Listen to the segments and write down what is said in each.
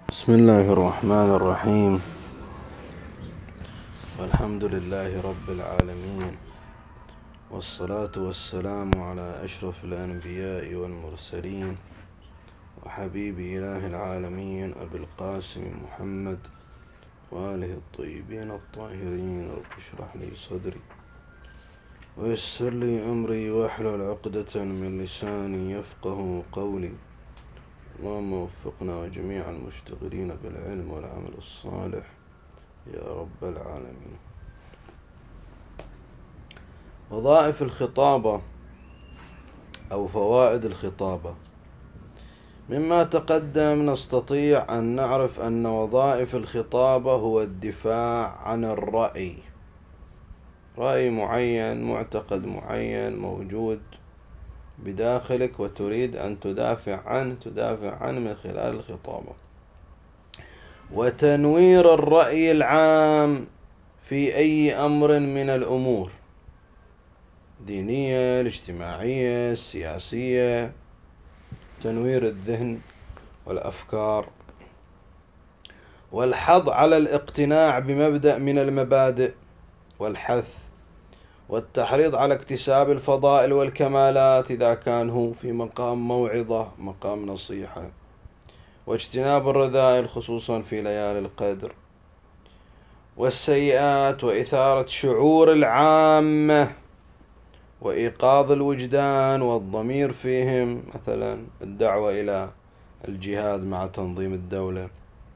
بسم الله الرحمن الرحيم. والحمد لله رب العالمين، والصلاة والسلام على أشرف الأنبياء والمرسلين وحبيب إله العالمين أبي القاسم محمد وآله الطيبين الطاهرين. رب اشرح لي صدري ويسر لي أمري واحلل عقدة من لساني يفقه قولي. اللهم وفقنا وجميع المشتغلين بالعلم والعمل الصالح يا رب العالمين. وظائف الخطابة أو فوائد الخطابة. مما تقدم نستطيع أن نعرف أن وظائف الخطابة هو الدفاع عن الرأي، رأي معين، معتقد معين موجود بداخلك وتريد أن تدافع عنه من خلال الخطابة. وتنوير الرأي العام في أي أمر من الأمور الدينية، الاجتماعية، السياسية، تنوير الذهن والأفكار، والحض على الاقتناع بمبدأ من المبادئ، والحث والتحريض على اكتساب الفضائل والكمالات إذا كان هو في مقام موعظة، مقام نصيحة، واجتناب الرذائل خصوصا في ليالي القدر، والسيئات، وإثارة شعور العامة وإيقاظ الوجدان والضمير فيهم، مثلا الدعوة إلى الجهاد مع تنظيم الدولة.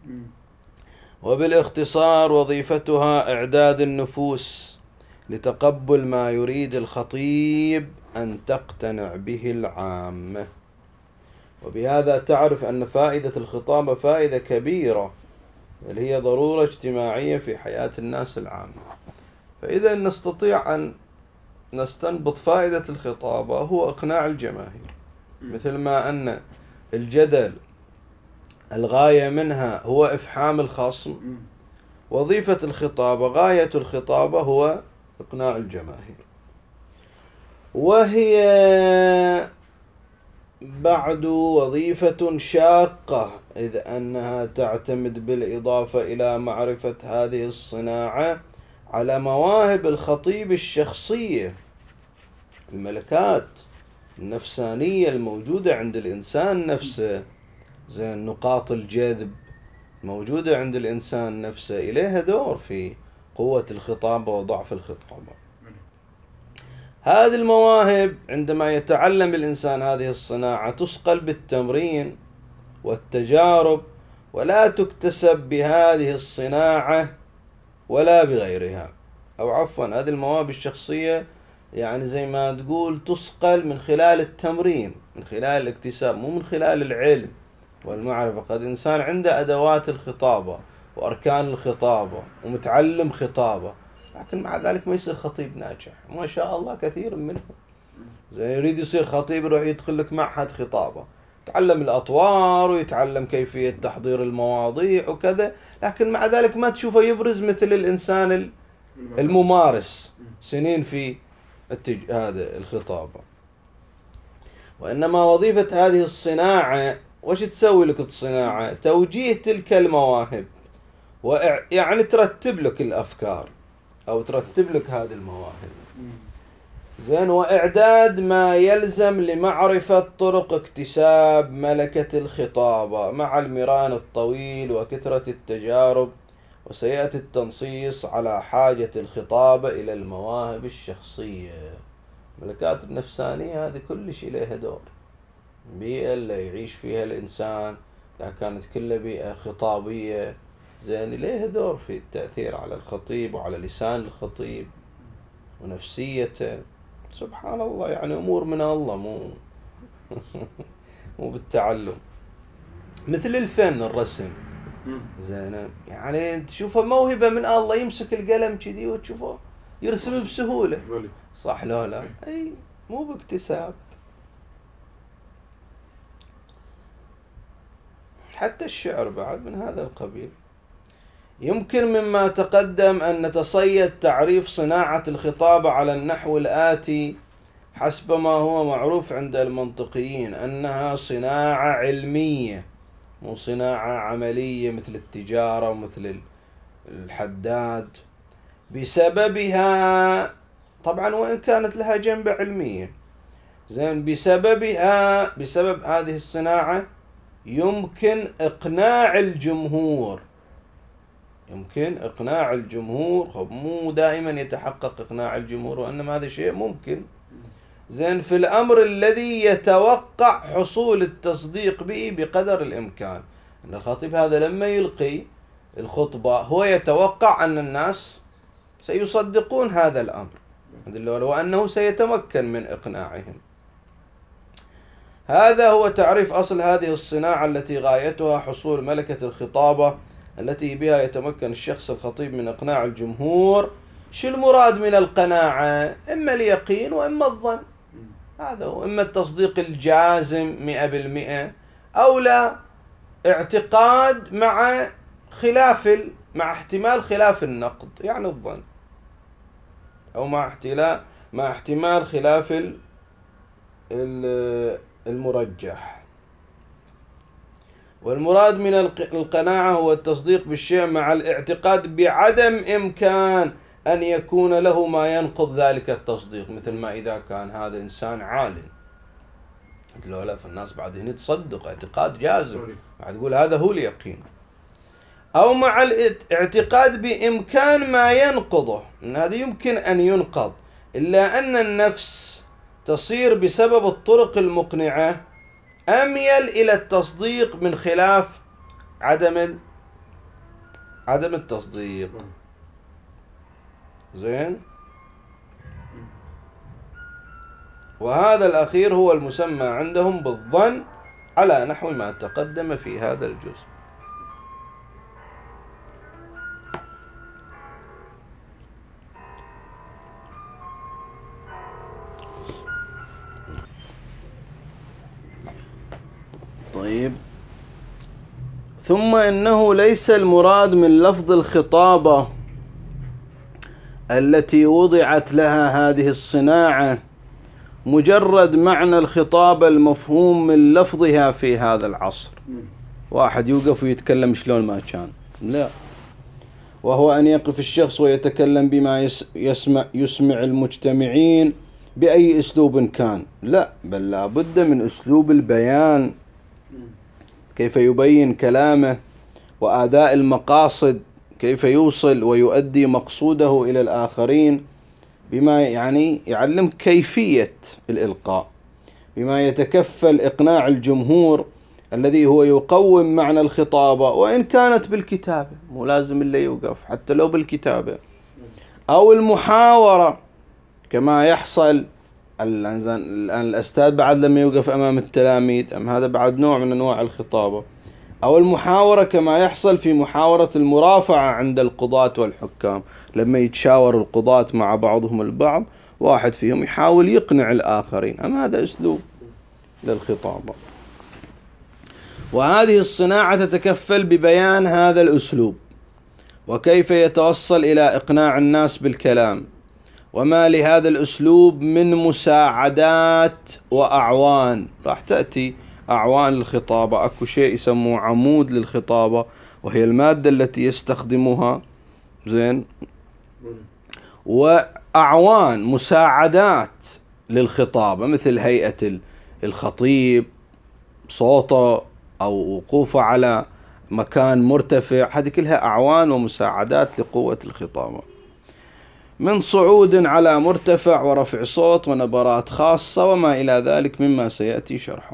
وبالاختصار وظيفتها إعداد النفوس لتقبل ما يريد الخطيب أن تقتنع به العامة. وبهذا تعرف أن فائدة الخطابة فائدة كبيرة، بل هي ضرورة اجتماعية في حياة الناس العامة. فإذا نستطيع أن نستنبط فائدة الخطابة هو إقناع الجماهير، مثل ما أن الجدل الغاية منها هو إفحام الخصم، وظيفة الخطابة غاية الخطابة هو إقناع الجماهير. وهي بعد وظيفة شاقة، إذ أنها تعتمد بالإضافة إلى معرفة هذه الصناعة على مواهب الخطيب الشخصية، الملكات النفسانية الموجودة عند الإنسان نفسه، زي نقاط الجذب موجودة عند الإنسان نفسه، إليها دور في قوة الخطابة وضعف الخطابة. هذه المواهب عندما يتعلم الإنسان هذه الصناعة تصقل بالتمرين والتجارب، ولا تكتسب بهذه الصناعة ولا بغيرها، أو عفوا هذه المواهب الشخصية يعني زي ما تقول تصقل من خلال التمرين، من خلال الاكتساب، مو من خلال العلم والمعرفة. قد إنسان عنده أدوات الخطابة وأركان الخطابة ومتعلم خطابة، لكن مع ذلك ما يصير خطيب ناجح، ما شاء الله كثير منهم. زي يريد يصير خطيب يروح يدخل لك معهد خطابة، يتعلم الأطوار ويتعلم كيفية تحضير المواضيع وكذا، لكن مع ذلك ما تشوفه يبرز مثل الإنسان الممارس سنين في هذا الخطابة. وإنما وظيفة هذه الصناعة وش تسوي لك الصناعة؟ توجيه تلك المواهب، يعني ترتب لك الأفكار أو ترتب لك هذه المواهب، زين، وإعداد ما يلزم لمعرفة طرق اكتساب ملكة الخطابة مع المران الطويل وكثرة التجارب. وسيأتي التنصيص على حاجة الخطابة إلى المواهب الشخصية، الملكات النفسانية، هذه كل شيء لها دور. البيئة اللي يعيش فيها الإنسان إذا كانت كلها بيئة خطابية، زين، لها دور في التأثير على الخطيب وعلى لسان الخطيب ونفسيته. سبحان الله، يعني أمور من الله، مو بالتعلم. مثل الفن، الرسم، زين، يعني تشوفه موهبة من الله، يمسك القلم كذي وتشوفه يرسم بسهولة، صح لا؟ أي، مو باكتساب. حتى الشعر بعد من هذا القبيل. يمكن مما تقدم أن نتصيد تعريف صناعة الخطابة على النحو الآتي حسب ما هو معروف عند المنطقيين: أنها صناعة علمية مو صناعة عملية مثل التجارة ومثل الحداد. بسببها طبعا وإن كانت لها جنبة علمية، زين، بسبب هذه الصناعة يمكن إقناع الجمهور. مو دائما يتحقق إقناع الجمهور، وإنما هذا شيء ممكن، زين، في الأمر الذي يتوقع حصول التصديق به بقدر الإمكان. أن الخطيب هذا لما يلقي الخطبة هو يتوقع أن الناس سيصدقون هذا الأمر، وأنه سيتمكن من إقناعهم. هذا هو تعريف أصل هذه الصناعة التي غايتها حصول ملكة الخطابة التي بها يتمكن الشخص الخطيب من إقناع الجمهور. شو المراد من القناعة؟ إما اليقين وإما الظن، هذا هو، إما التصديق الجازم 100% أو لا، اعتقاد مع احتمال خلاف النقد، يعني الظن، أو مع احتمال خلاف المرجح. والمراد من القناعة هو التصديق بالشيء مع الاعتقاد بعدم إمكان أن يكون له ما ينقض ذلك التصديق، مثل ما إذا كان هذا إنسان عالم، لا، فالناس بعد هنا تصدق اعتقاد جازم، بعد تقول هذا هو اليقين. أو مع الاعتقاد بإمكان ما ينقضه، إن هذا يمكن أن ينقض، إلا أن النفس تصير بسبب الطرق المقنعة أميل إلى التصديق من خلاف عدم التصديق. زين، وهذا الأخير هو المسمى عندهم بالظن على نحو ما تقدم في هذا الجزء. طيب، ثم إنه ليس المراد من لفظ الخطابة التي وضعت لها هذه الصناعة مجرد معنى الخطابة المفهوم من لفظها في هذا العصر، واحد يوقف ويتكلم شلون ما كان، لا، وهو أن يقف الشخص ويتكلم بما يسمع المجتمعين بأي أسلوب كان، لا، بل لا بد من أسلوب البيان، كيف يبين كلامه، وأداء المقاصد، كيف يوصل ويؤدي مقصوده إلى الآخرين، بما يعني يعلم كيفية الإلقاء، بما يتكفل إقناع الجمهور الذي هو يقوم معنى الخطابة، وإن كانت بالكتابة، مو لازم اللي يوقف، حتى لو بالكتابة، أو المحاورة كما يحصل الآن الأستاذ بعد لما يوقف أمام التلاميذ، هذا بعد نوع من أنواع الخطابة، أو المحاورة كما يحصل في محاورة المرافعة عند القضاة والحكام، لما يتشاور القضاة مع بعضهم البعض، واحد فيهم يحاول يقنع الآخرين، هذا أسلوب للخطابة. وهذه الصناعة تتكفل ببيان هذا الأسلوب، وكيف يتوصل إلى إقناع الناس بالكلام، وما لهذا الأسلوب من مساعدات وأعوان. راح تأتي أعوان للخطابة، أكو شيء يسموه عمود للخطابة، وهي المادة التي يستخدمها، زين، وأعوان مساعدات للخطابة، مثل هيئة الخطيب، صوته، أو وقوفه على مكان مرتفع، هذه كلها أعوان ومساعدات لقوة الخطابة، من صعود على مرتفع ورفع صوت ونبرات خاصة وما إلى ذلك مما سيأتي شرحه.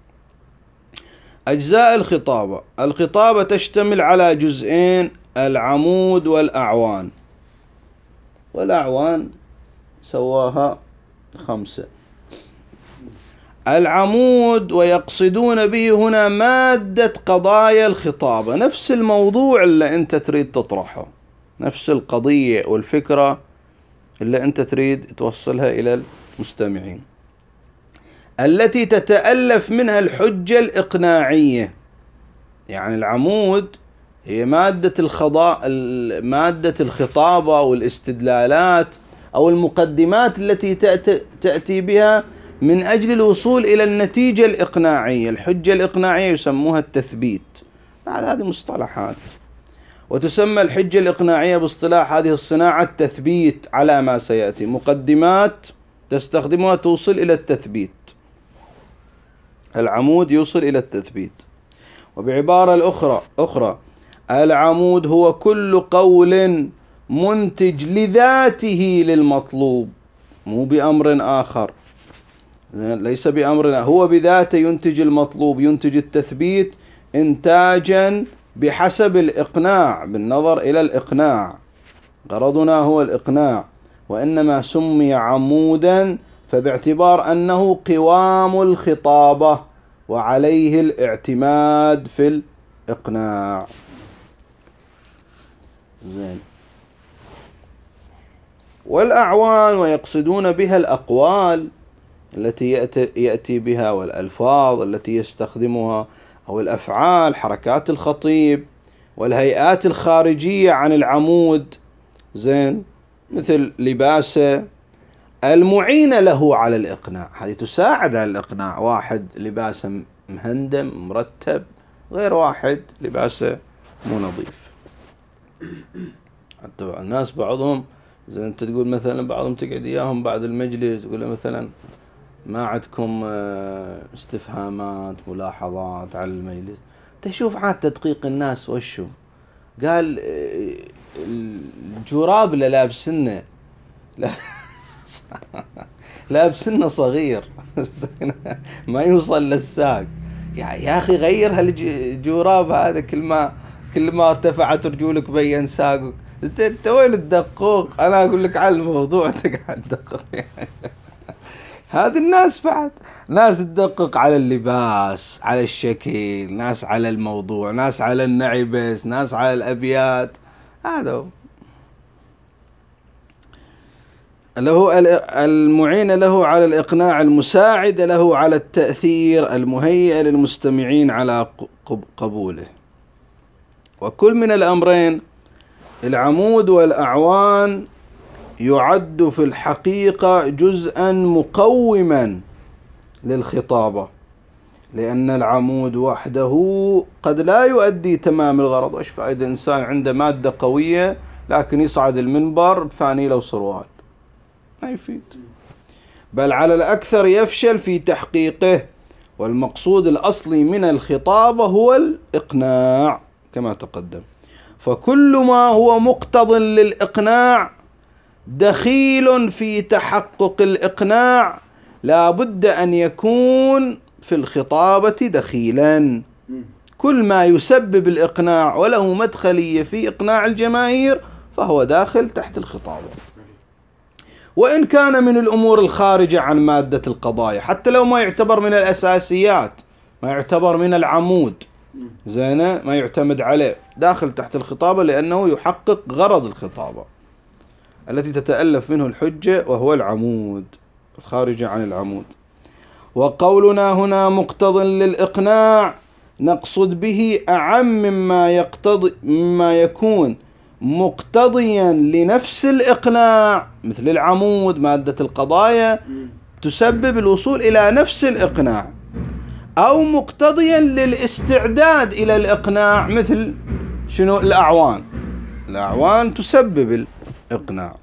أجزاء الخطابة تشتمل على جزئين: العمود والأعوان. والأعوان سواها 5. العمود ويقصدون به هنا مادة قضايا الخطابة، نفس الموضوع اللي أنت تريد تطرحه، نفس القضية والفكرة اللي أنت تريد توصلها إلى المستمعين، التي تتألف منها الحجة الإقناعية. يعني العمود هي مادة الخطابة والاستدلالات أو المقدمات التي تأتي بها من أجل الوصول إلى النتيجة الإقناعية. الحجة الإقناعية يسموها التثبيت. بعد هذه مصطلحات. وتسمى الحجة الإقناعية باصطلاح هذه الصناعة التثبيت على ما سيأتي. مقدمات تستخدمها توصل إلى التثبيت. العمود يوصل إلى التثبيت. وبعبارة أخرى العمود هو كل قول منتج لذاته للمطلوب، مو بأمر آخر، ليس بأمر، هو بذاته ينتج المطلوب، ينتج التثبيت إنتاجا بحسب الإقناع، بالنظر إلى الإقناع. غرضنا هو الإقناع، وإنما سمي عمودا فباعتبار أنه قوام الخطابة وعليه الاعتماد في الإقناع. زين. والأعوان ويقصدون بها الأقوال التي يأتي بها، والألفاظ التي يستخدمها، أو الأفعال، حركات الخطيب، والهيئات الخارجية عن العمود، زين، مثل لباسه، المعينة له على الإقناع. هذه تساعد على الإقناع. واحد لباسه مهندم مرتب، غير واحد لباسه مو نظيف. حتى الناس بعضهم، زين انت تقول مثلا بعضهم تقعد اياهم بعد المجلس تقول له مثلا ما عندكم استفهامات ملاحظات على المجلس؟ تشوف عاد تدقيق الناس وشو قال. الجراب اللي لابسنه لابسنه صغير ما يوصل للساق. يا اخي غير هالجراب هذا، كل ما ارتفعت رجولك بين ساقك. انت وين الدقوق؟ انا اقول لك على الموضوع تقعد تدقق. هذه الناس بعد ناس تدقق على اللباس، على الشكل، ناس على الموضوع، ناس على النعبس، ناس على الأبيات. هذا هو. له المعين له على الإقناع، المساعد له على التأثير، المهيئ للمستمعين على قبوله. وكل من الأمرين، العمود والأعوان، يعد في الحقيقة جزءا مقوما للخطابة، لأن العمود وحده قد لا يؤدي تمام الغرض. وش فائدة إنسان عنده مادة قوية لكن يصعد المنبر بفانيلة وصروال؟ ما يفيد. بل على الأكثر يفشل في تحقيقه. والمقصود الأصلي من الخطابة هو الإقناع كما تقدم. فكل ما هو مقتض للإقناع دخيل في تحقق الإقناع لا بد أن يكون في الخطابة دخيلا. كل ما يسبب الإقناع وله مدخلية في إقناع الجماهير فهو داخل تحت الخطابة، وإن كان من الأمور الخارجة عن مادة القضايا، حتى لو ما يعتبر من الأساسيات، ما يعتبر من العمود، زينة، ما يعتمد عليه، داخل تحت الخطابة لأنه يحقق غرض الخطابة التي تتألف منه الحجة، وهو العمود الخارج عن العمود. وقولنا هنا مقتض للإقناع نقصد به أعم مما يكون مقتضيا لنفس الإقناع، مثل العمود، مادة القضايا تسبب الوصول إلى نفس الإقناع، أو مقتضيا للاستعداد إلى الإقناع، مثل شنو؟ الأعوان تسبب الإقناع.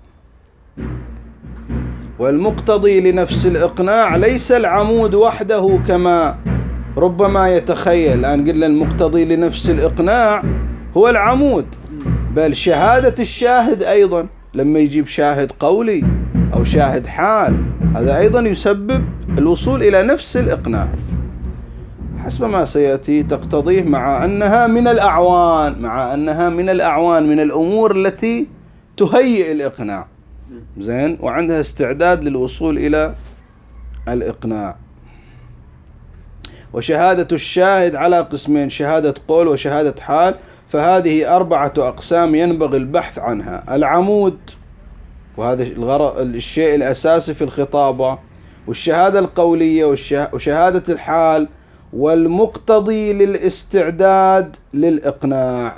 والمقتضي لنفس الإقناع ليس العمود وحده كما ربما يتخيل. الآن قلنا المقتضي لنفس الإقناع هو العمود، بل شهادة الشاهد أيضا، لما يجيب شاهد قولي أو شاهد حال، هذا أيضا يسبب الوصول إلى نفس الإقناع حسب ما سيأتي تقتضيه، مع أنها من الأعوان، من الأمور التي تهيئ الإقناع، زين، وعندها استعداد للوصول إلى الإقناع. وشهادة الشاهد على قسمين، شهادة قول وشهادة حال، فهذه 4 أقسام ينبغي البحث عنها: العمود، وهذا الشيء الأساسي في الخطابة، والشهادة القولية، وشهادة الحال، والمقتضي للاستعداد للإقناع.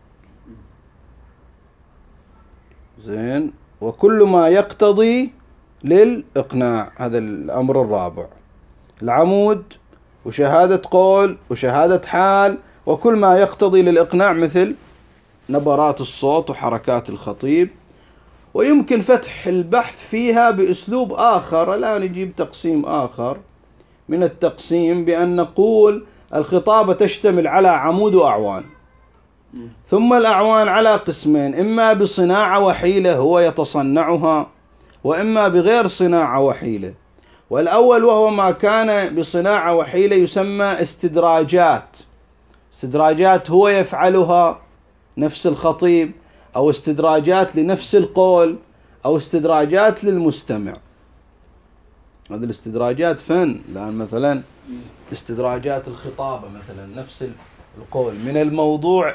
زين. وكل ما يقتضي للإقناع. هذا الأمر الرابع. العمود وشهادة قول وشهادة حال وكل ما يقتضي للإقناع مثل نبرات الصوت وحركات الخطيب. ويمكن فتح البحث فيها بأسلوب آخر. الآن نجيب تقسيم آخر من التقسيم بأن نقول الخطابة تشتمل على عمود وأعوان، ثم الأعوان على قسمين: إما بصناعة وحيلة هو يتصنعها، وإما بغير صناعة وحيلة. والأول وهو ما كان بصناعة وحيلة يسمى استدراجات. استدراجات هو يفعلها نفس الخطيب، أو استدراجات لنفس القول، أو استدراجات للمستمع. هذه الاستدراجات فن. لأن مثلا استدراجات الخطابة مثلا نفس القول من الموضوع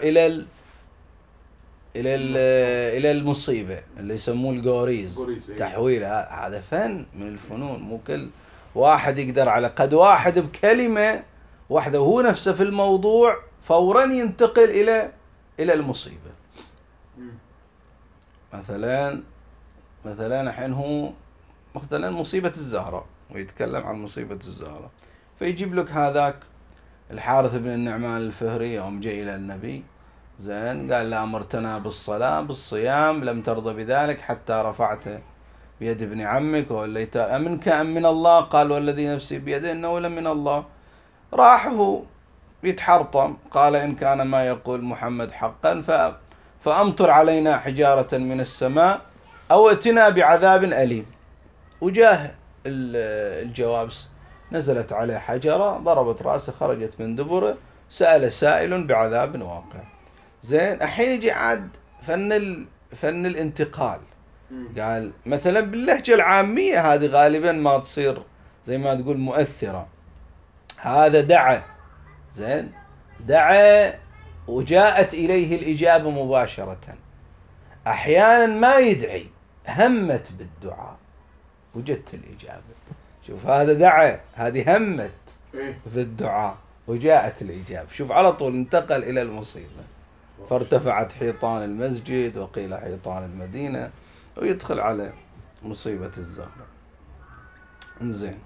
إلى المصيبة اللي يسموه الجوريز، تحويل. هذا فن من الفنون. مو كل واحد يقدر على قد واحد بكلمة واحدة وهو نفسه في الموضوع فورا ينتقل إلى المصيبة. مثلا الحين هو مثلا مصيبة الزهرة ويتكلم عن مصيبة الزهرة، فيجيب لك هذاك الحارث بن النعمان الفهري يوم جاء إلى النبي، زين، قال: لا أمرتنا بالصلاة بالصيام لم ترضى بذلك حتى رفعت بيد ابن عمك ووليت أمنك أم من الله؟ قال: والذي نفسي بيده إنه لمن الله. راح هو يتحرطم، قال: إن كان ما يقول محمد حقا فأمطر علينا حجارة من السماء أو ائتنا بعذاب أليم. وجاه الجواب، نزلت عليه حجرة ضربت رأسه خرجت من دبره، سأل سائل بعذاب واقع. زين، الحين يجي عاد فن الانتقال. قال مثلا باللهجة العامية هذه غالبا ما تصير زي ما تقول مؤثرة. هذا دعا، زين، دعا وجاءت إليه الإجابة مباشرة. أحيانا ما يدعي، همت بالدعاء وجدت الإجابة. شوف، هذا دعا، هذه همت في الدعاء وجاءت الإجابة. شوف، على طول انتقل إلى المصيبة. فارتفعت حيطان المسجد وقيل حيطان المدينة، ويدخل على مصيبة الزهرة. انزين،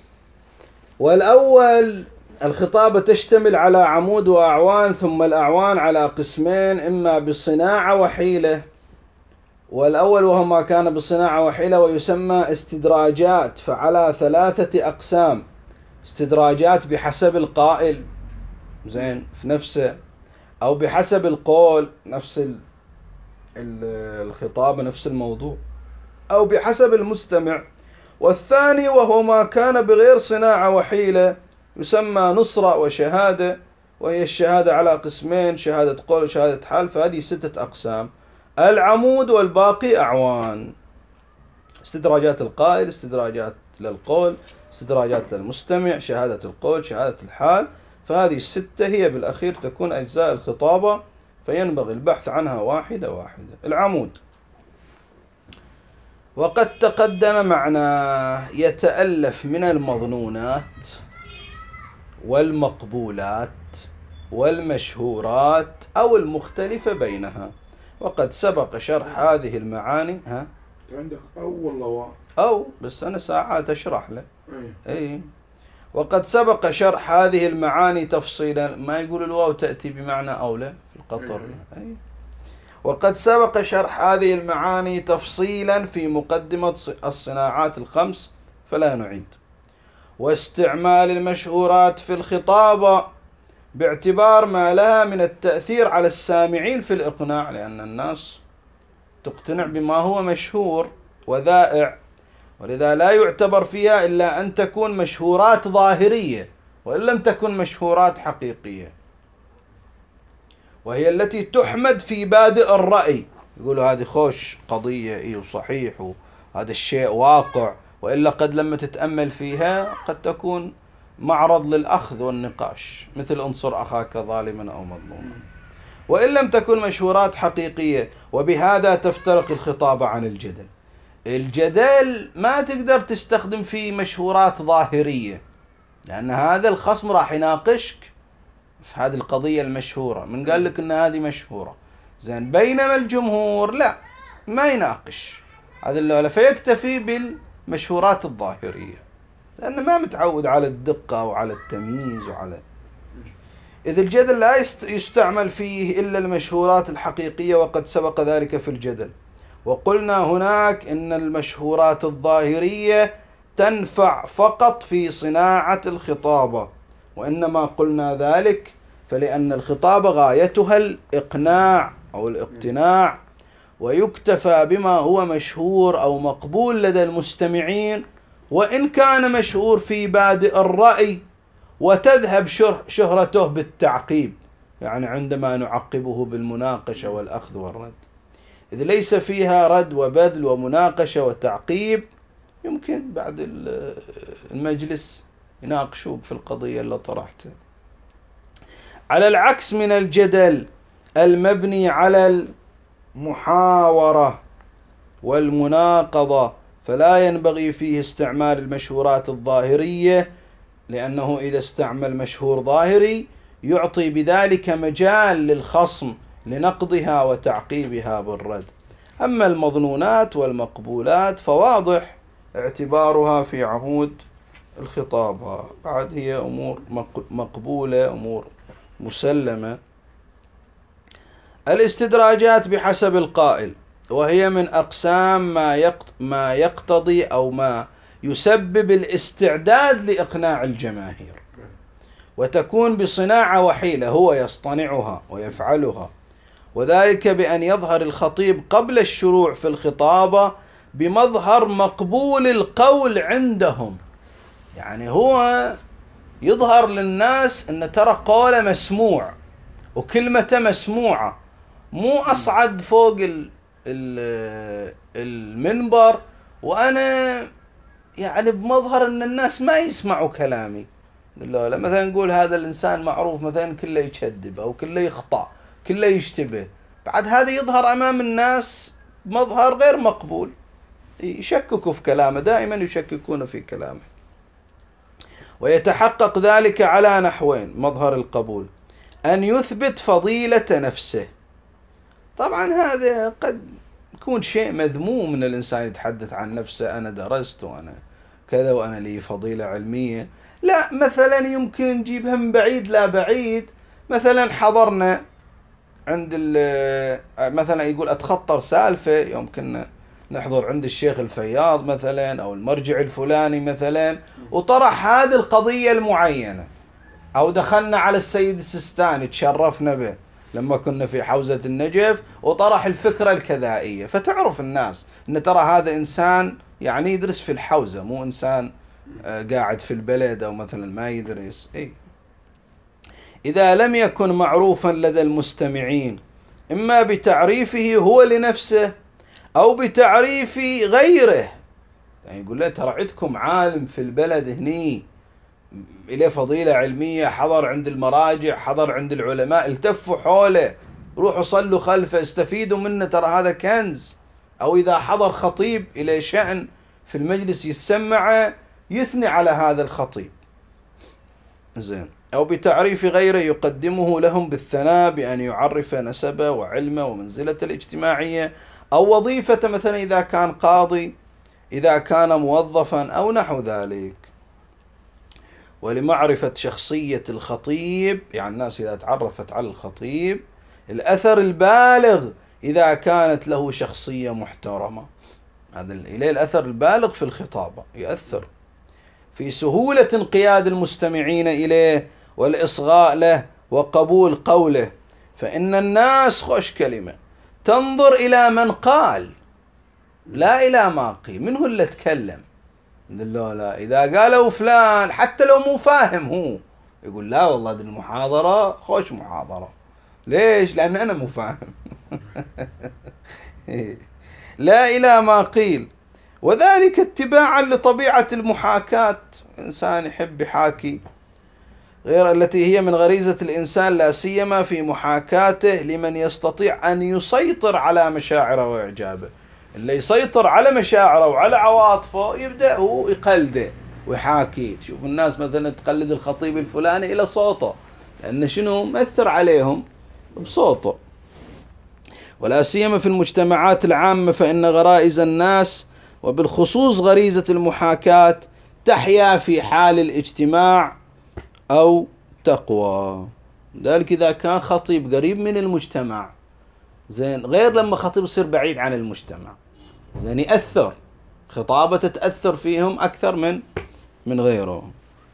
والأول الخطابة تشتمل على عمود وأعوان، ثم الأعوان على قسمين: إما بصناعة وحيلة. والأول وهو ما كان بصناعة وحيلة ويسمى استدراجات، فعلى 3 أقسام: استدراجات بحسب القائل، زين، في نفسه، أو بحسب القول نفس الخطاب نفس الموضوع، أو بحسب المستمع. والثاني وهو ما كان بغير صناعة وحيلة يسمى نصرة وشهادة، وهي الشهادة على قسمين: شهادة قول وشهادة حال. فهذه 6 أقسام: العمود والباقي أعوان. استدراجات القائل، استدراجات للقول، استدراجات للمستمع، شهادة القول، شهادة الحال. فهذه 6 هي بالأخير تكون أجزاء الخطابة، فينبغي البحث عنها واحدة واحدة. العمود وقد تقدم معناه يتألف من المظنونات والمقبولات والمشهورات أو المختلفة بينها. وقد سبق شرح هذه المعاني. عندك أول بس أنا ساعات أشرح له. أي. وقد سبق شرح هذه المعاني تفصيلا. ما يقول الواو تأتي بمعنى أولى في القطر. أي. وقد سبق شرح هذه المعاني تفصيلا في مقدمة الصناعات الخمس فلا نعيد. واستعمال المشهورات في الخطابة باعتبار ما لها من التأثير على السامعين في الإقناع، لأن الناس تقتنع بما هو مشهور وذائع، ولذا لا يعتبر فيها إلا أن تكون مشهورات ظاهرية وإن لم تكن مشهورات حقيقية، وهي التي تحمد في بادئ الرأي. يقولوا هذه خوش قضية وصحيح وهذا الشيء واقع، وإلا قد لما تتأمل فيها قد تكون معرض للأخذ والنقاش، مثل انصر أخاك ظالما أو مظلوما. وإن لم تكن مشهورات حقيقية. وبهذا تفترق الخطابة عن الجدل. الجدل ما تقدر تستخدم فيه مشهورات ظاهرية، لأن هذا الخصم راح يناقشك في هذه القضية المشهورة. من قال لك أن هذه مشهورة؟ بينما الجمهور لا، ما يناقش هذا اللولة، فيكتفي مشهورات الظاهرية، لأنه ما متعود على الدقة وعلى التمييز إذ الجدل لا يستعمل فيه إلا المشهورات الحقيقية، وقد سبق ذلك في الجدل. وقلنا هناك إن المشهورات الظاهرية تنفع فقط في صناعة الخطابة، وإنما قلنا ذلك فلأن الخطابة غايتها الإقناع أو الاقتناع، ويكتفى بما هو مشهور أو مقبول لدى المستمعين، وإن كان مشهور في بادئ الرأي، وتذهب شهرته بالتعقيب، يعني عندما نعقبه بالمناقشة والأخذ والرد، إذ ليس فيها رد وبدل ومناقشة وتعقيب، يمكن بعد المجلس يناقشوك في القضية اللي طرحتها. على العكس من الجدل المبني على المحاورة والمناقضة، فلا ينبغي فيه استعمال المشهورات الظاهرية، لأنه إذا استعمل مشهور ظاهري يعطي بذلك مجال للخصم لنقضها وتعقيبها بالرد. أما المظنونات والمقبولات فواضح اعتبارها في عمود الخطابة، بعد هي أمور مقبولة، أمور مسلمة. الاستدراجات بحسب القائل، وهي من أقسام ما يقتضي أو ما يسبب الاستعداد لإقناع الجماهير، وتكون بصناعة وحيلة هو يصطنعها ويفعلها، وذلك بأن يظهر الخطيب قبل الشروع في الخطابة بمظهر مقبول القول عندهم، يعني هو يظهر للناس أن ترى قوله مسموع وكلمته مسموعة، مو أصعد فوق المنبر وأنا يعني بمظهر أن الناس ما يسمعوا كلامي. لا مثلا نقول هذا الإنسان معروف مثلا كله يكذب أو كله يخطأ كله يشتبه، بعد هذا يظهر أمام الناس مظهر غير مقبول، يشككوا في كلامه، دائما يشككون في كلامه. ويتحقق ذلك على نحوين: مظهر القبول أن يثبت فضيلة نفسه، طبعا هذا قد يكون شيء مذموم من الإنسان يتحدث عن نفسه، أنا درست وأنا كذا وأنا لي فضيلة علمية، لا مثلا يمكن نجيبها من بعيد لا بعيد. مثلا حضرنا عند مثلا يقول أتخطر سالفة، يمكن نحضر عند الشيخ الفياض مثلا أو المرجع الفلاني مثلا، وطرح هذه القضية المعينة، أو دخلنا على السيد السيستاني تشرفنا به لما كنا في حوزة النجف وطرح الفكرة الكذائية، فتعرف الناس أن ترى هذا إنسان يعني يدرس في الحوزة، مو إنسان قاعد في البلد أو مثلا ما يدرس. إذا لم يكن معروفا لدى المستمعين إما بتعريفه هو لنفسه أو بتعريف غيره، يعني يقول له ترى عندكم عالم في البلد هني إليه فضيلة علمية، حضر عند المراجع، حضر عند العلماء، التفوا حوله، روحوا صلوا خلفه، استفيدوا منه، ترى هذا كنز. أو إذا حضر خطيب إلى شأن في المجلس يسمعه، يثني على هذا الخطيب، زين. أو بتعريف غيره يقدمه لهم بالثناء بأن يعرف نسبه وعلمه ومنزلة الاجتماعية أو وظيفة، مثلا إذا كان قاضي، إذا كان موظفا أو نحو ذلك. ولمعرفة شخصية الخطيب، يعني الناس إذا تعرفت على الخطيب، الأثر البالغ إذا كانت له شخصية محترمة، هذا إليه الأثر البالغ في الخطابة، يؤثر في سهولة انقياد المستمعين إليه والإصغاء له وقبول قوله، فإن الناس خوش كلمة تنظر إلى من قال لا إلى ما قيل، منه اللي تكلم. لا إذا قالوا فلان حتى لو مو فاهم هو يقول لا والله دي المحاضرة خوش محاضرة، ليش؟ لأن أنا مو فاهم. لا إلى ما قيل، وذلك اتباعا لطبيعة المحاكاة، إنسان يحب يحاكي غير التي هي من غريزة الإنسان، لا سيما في محاكاته لمن يستطيع أن يسيطر على مشاعره وإعجابه. اللي يسيطر على مشاعره وعلى عواطفه يبدأ هو يقلده ويحاكي. تشوف الناس مثلا تقلد الخطيب الفلاني إلى صوته، لأن شنو مأثر عليهم بصوته. ولا سيما في المجتمعات العامة، فإن غرائز الناس وبالخصوص غريزة المحاكاة تحيا في حال الاجتماع أو تقوى. ذلك إذا كان خطيب قريب من المجتمع زين، غير لما خطيب يصير بعيد عن المجتمع زين، يأثر خطابة تتأثر فيهم أكثر من غيره.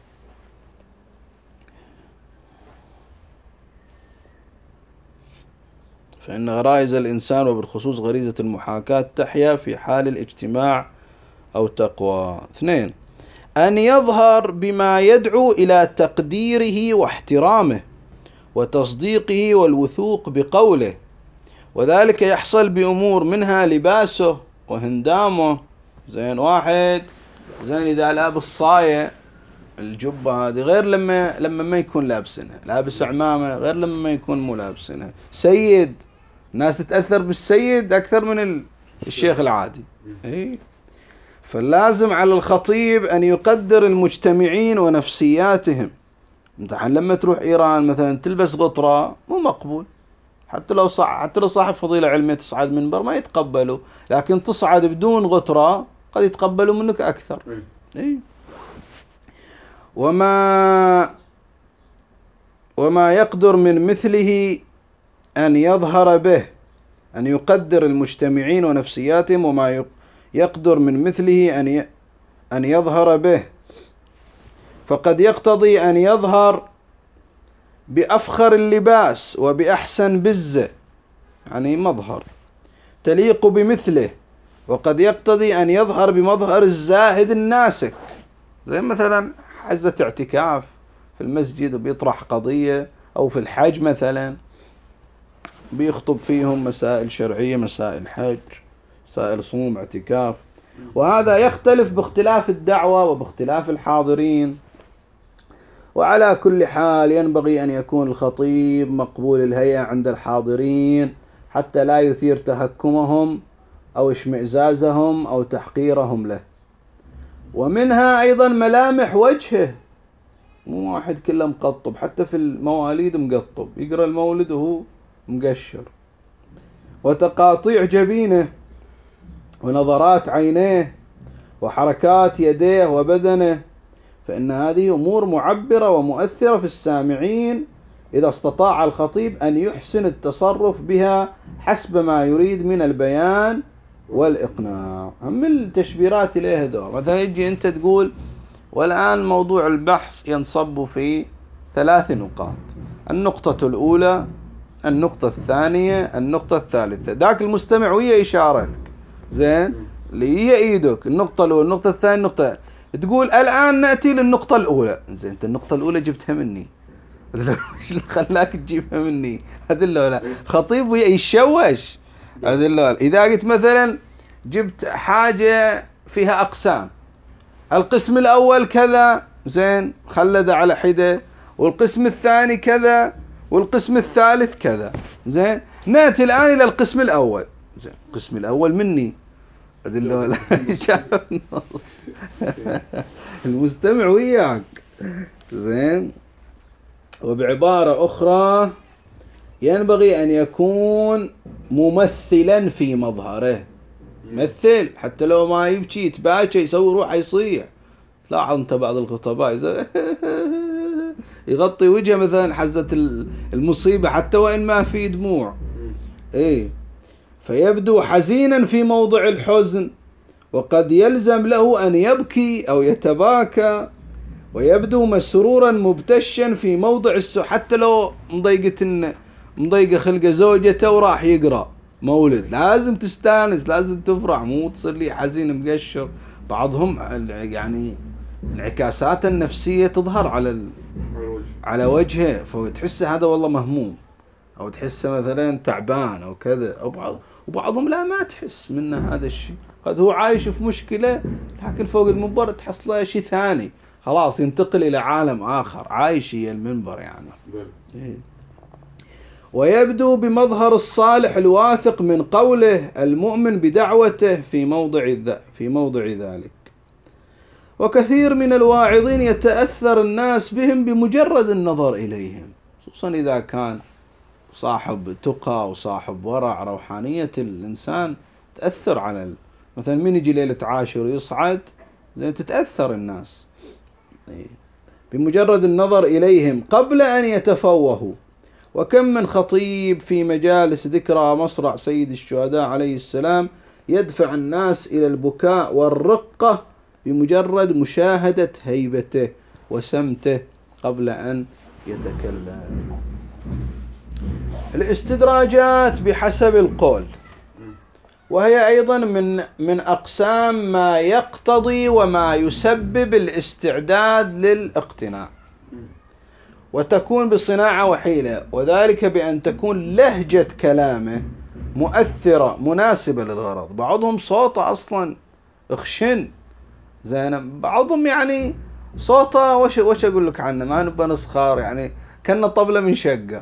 فإن غرائز الإنسان وبالخصوص غريزة المحاكاة تحيا في حال الاجتماع أو تقوى. 2. أن يظهر بما يدعو إلى تقديره واحترامه وتصديقه والوثوق بقوله، وذلك يحصل بأمور منها لباسه وهندامه. زين، واحد زين إذا لابس صاية الجبة هذه غير لما ما يكون لابسنها، لابس عمامة غير لما ما يكون مو لابسنها. سيد، الناس تتأثر بالسيد أكثر من الشيخ العادي. إيه؟ فلازم على الخطيب أن يقدر المجتمعين ونفسياتهم. انت لما تروح إيران مثلا تلبس غطرة مو مقبول، حتى لو صاحب فضيلة علمية تصعد منبر ما يتقبلوا، لكن تصعد بدون غطرة قد يتقبلوا منك أكثر. إيه؟ وما يقدر من مثله أن يظهر به، أن يقدر المجتمعين ونفسياتهم، وما يقدر من مثله أن يظهر به، فقد يقتضي أن يظهر بأفخر اللباس وبأحسن بزة، يعني مظهر تليق بمثله، وقد يقتضي أن يظهر بمظهر الزاهد الناسك، زي مثلا حزة اعتكاف في المسجد وبيطرح قضية، أو في الحج مثلا بيخطب فيهم مسائل شرعية، مسائل حج، مسائل صوم، اعتكاف. وهذا يختلف باختلاف الدعوة وباختلاف الحاضرين. وعلى كل حال ينبغي أن يكون الخطيب مقبول الهيئة عند الحاضرين حتى لا يثير تهكمهم أو اشمئزازهم أو تحقيرهم له. ومنها أيضا ملامح وجهه، مو واحد كله مقطب، حتى في المواليد مقطب، يقرأ المولد وهو مقشر. وتقاطيع جبينه ونظرات عينيه وحركات يديه وبدنه، فإن هذه أمور معبرة ومؤثرة في السامعين إذا استطاع الخطيب أن يحسن التصرف بها حسب ما يريد من البيان والإقناع. أهم التشبيرات إليه دور. مثلا يجي أنت تقول والآن موضوع البحث ينصب في 3 نقاط: النقطة الأولى، النقطة الثانية، النقطة الثالثة. ذاك المستمع ويا إشارتك زين اللي هي إيدك، النقطة الأولى، النقطة الثانية، النقطة، تقول الآن نأتي للنقطة الأولى. زين، أنت النقطة الأولى جبتها مني، ايش اللي خلاك تجيبها مني؟ هذا لا خطيب يشوش. هذا لا. إذا قلت مثلا جبت حاجة فيها أقسام، القسم الأول كذا، زين خلد على حدة، والقسم الثاني كذا، والقسم الثالث كذا، زين نأتي الآن إلى القسم الأول. زين، القسم الأول مني، هذا شاف النص المستمع وياك. زين. وبعبارة أخرى ينبغي أن يكون ممثلا في مظهره، مثل حتى لو ما يبكي يتباكى يسوي روحه يصيح. تلاحظ أنت بعض الخطباء يغطي وجهه مثلا حزة المصيبة حتى وإن ما في دموع، إيه، فيبدو حزينا في موضع الحزن، وقد يلزم له أن يبكي أو يتباكى، ويبدو مسرورا مبتشا في موضع السوء، حتى لو مضيقة خلقة زوجته وراح يقرأ مولد، لازم تستانس، لازم تفرح، مو تصير لي حزين مقشر. بعضهم يعني انعكاسات النفسية تظهر على وجهه، فتحسه هذا والله مهموم، أو تحسه مثلا تعبان أو كذا، أو وبعضهم لا ما تحس منه هذا الشيء، قد هو عايش في مشكلة لكن فوق المنبر تحصله شيء ثاني، خلاص ينتقل إلى عالم آخر، عايش هي المنبر يعني. ويبدو بمظهر الصالح الواثق من قوله المؤمن بدعوته في موضع ذلك. وكثير من الواعظين يتأثر الناس بهم بمجرد النظر إليهم، خصوصا إذا كان صاحب تقى وصاحب ورع، روحانية الإنسان تأثر على مثلا من يجي ليلة عاشر يصعد زين تتأثر الناس بمجرد النظر إليهم قبل أن يتفوهوا. وكم من خطيب في مجالس ذكرى مصرع سيد الشهداء عليه السلام يدفع الناس إلى البكاء والرقة بمجرد مشاهدة هيبته وسمته قبل أن يتكلم. الاستدراجات بحسب القول، وهي أيضا من أقسام ما يقتضي وما يسبب الاستعداد للاقتناع، وتكون بصناعة وحيلة، وذلك بأن تكون لهجة كلامه مؤثرة مناسبة للغرض. بعضهم صوته أصلا اخشن زين، بعضهم يعني صوته وش أقول لك عنه، ما نبى نسخار يعني كنا طبلة من شقة.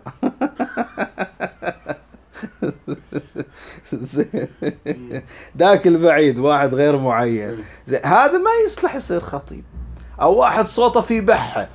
ذاك البعيد واحد غير معين زين، هذا ما يصلح يصير خطيب. أو واحد صوته في بحة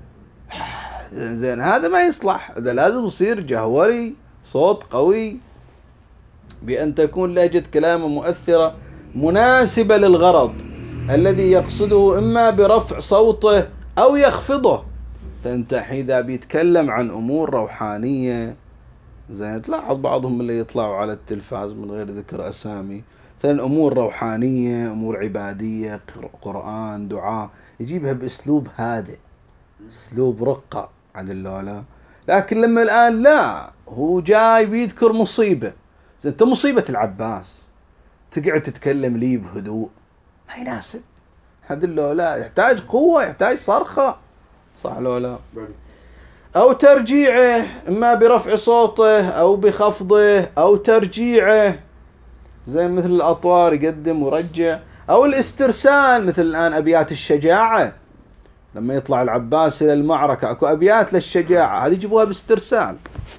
زين، هذا ما يصلح، هذا لازم يصير جهوري صوت قوي بأن تكون لهجة كلامه مؤثرة مناسبة للغرض الذي يقصده، إما برفع صوته أو يخفضه. فأنت إذا بيتكلم عن أمور روحانية زين، تلاحظ بعضهم اللي يطلعوا على التلفاز من غير ذكر أسامي، مثلا أمور روحانية، أمور عبادية، قرآن، دعاء، يجيبها بأسلوب هادئ، أسلوب رقة عن اللولا. لكن لما الآن لا، هو جاي بيذكر مصيبة زين، أنت مصيبة العباس تقعد تتكلم لي بهدوء، ما يناسب. هذا اللولا يحتاج قوة، يحتاج صرخة، صح لولا؟ أو ترجيعه، إما برفع صوته أو بخفضه أو ترجيعه زي مثل الأطوار يقدم ورجع، أو الاسترسال مثل الآن أبيات الشجاعة لما يطلع العباس إلى المعركة أكو أبيات للشجاعة، هذه يجيبوها باسترسال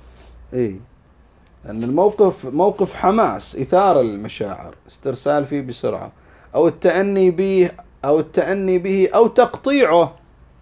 لأن الموقف موقف حماس، إثارة للمشاعر، استرسال فيه بسرعة. أو التأني به أو تقطيعه.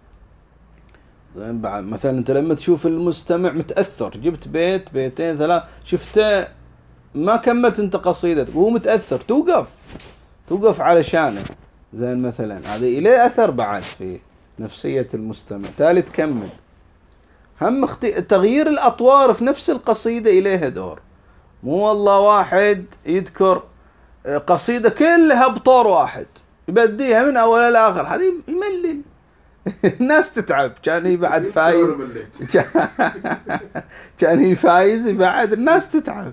بعد مثلا أنت لما تشوف المستمع متأثر، جبت بيت بيتين ثلاث شفته ما كملت أنت قصيدتك وهو متأثر، توقف علشانه زين مثلا، هذا إليه أثر بعد في نفسية المستمع، تالي تكمل. هم تغيير الأطوار في نفس القصيدة إليها دور، مو والله واحد يذكر قصيدة كلها بطور واحد يبديها من أول لآخر، هذه يملل. الناس تتعب. كان بعد فايز كان يفايز بعد الناس تتعب.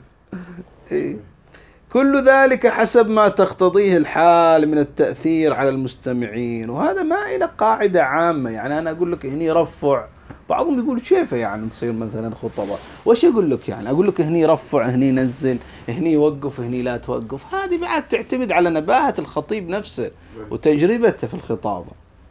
كل ذلك حسب ما تقتضيه الحال من التأثير على المستمعين، وهذا ما إلى قاعدة عامة. يعني أنا أقول لك هني رفع، بعضهم يقول كيف يعني تصير مثلا خطبة، وش أقول لك يعني أقول لك هني رفع هني نزل هني وقف هني لا توقف، هذه بعد تعتمد على نباهة الخطيب نفسه وتجربته في الخطابة،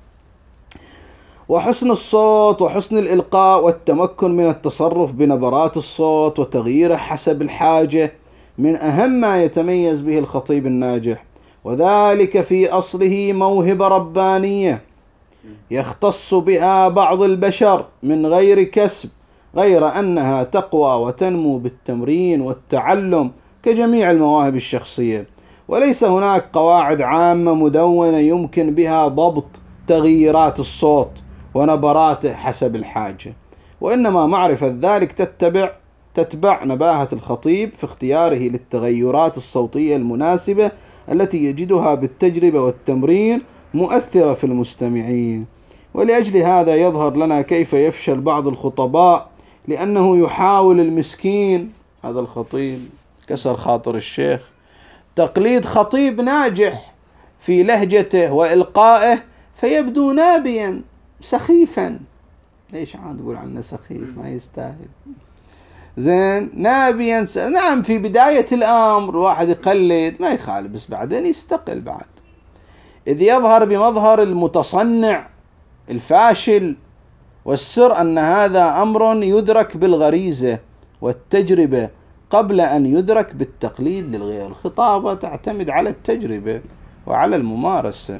وحسن الصوت وحسن الإلقاء والتمكن من التصرف بنبرات الصوت وتغييره حسب الحاجة من أهم ما يتميز به الخطيب الناجح، وذلك في أصله موهبة ربانية يختص بها بعض البشر من غير كسب، غير أنها تقوى وتنمو بالتمرين والتعلم كجميع المواهب الشخصية، وليس هناك قواعد عامة مدونة يمكن بها ضبط تغييرات الصوت ونبراته حسب الحاجة، وإنما معرفة ذلك تتبع نباهة الخطيب في اختياره للتغيرات الصوتية المناسبة التي يجدها بالتجربة والتمرين مؤثرة في المستمعين. ولأجل هذا يظهر لنا كيف يفشل بعض الخطباء، لأنه يحاول المسكين هذا الخطيب كسر خاطر الشيخ تقليد خطيب ناجح في لهجته وإلقائه، فيبدو نابيا سخيفا. ليش عاد تقول عنه سخيف؟ ما يستاهل. زين نابيا نعم في بداية الأمر واحد يقلد ما يخالف، بس بعدين يستقل بعد، إذ يظهر بمظهر المتصنع الفاشل. والسر أن هذا أمر يدرك بالغريزة والتجربة قبل أن يدرك بالتقليد للغير. الخطابة تعتمد على التجربة وعلى الممارسة.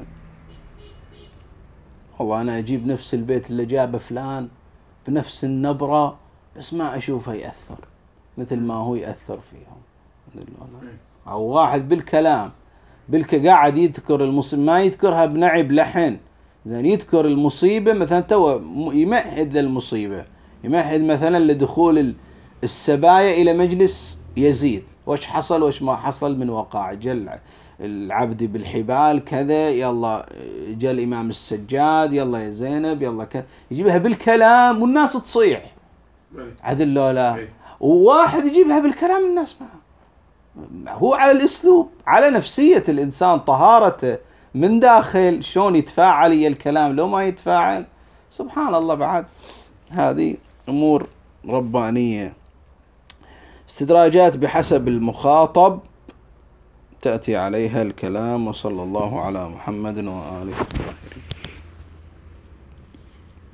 والله أنا أجيب نفس البيت اللي جابه فلان بنفس النبرة بس ما أشوفه يأثر مثل ما هو يأثر فيهم. أو واحد بالكلام قاعد يذكر المصيبة، ما يذكرها بنعب لحن، زين يذكر المصيبة مثلا تو يمهد للمصيبة، يمهد مثلا لدخول السبايا إلى مجلس يزيد، وش حصل وش ما حصل من وقائع، جل العبد بالحبال كذا، يلا جاء الإمام السجاد، يلا يا زينب، يلا كذا، يجيبها بالكلام والناس تصيح عدل لو لا، وواحد يجيبها بالكلام الناس ما هو على الأسلوب، على نفسية الإنسان، طهارته من داخل، شلون يتفاعل يا الكلام لو ما يتفاعل، سبحان الله. بعد هذه أمور ربانية. استدراجات بحسب المخاطب تأتي عليها الكلام. وصلى الله على محمد وآله.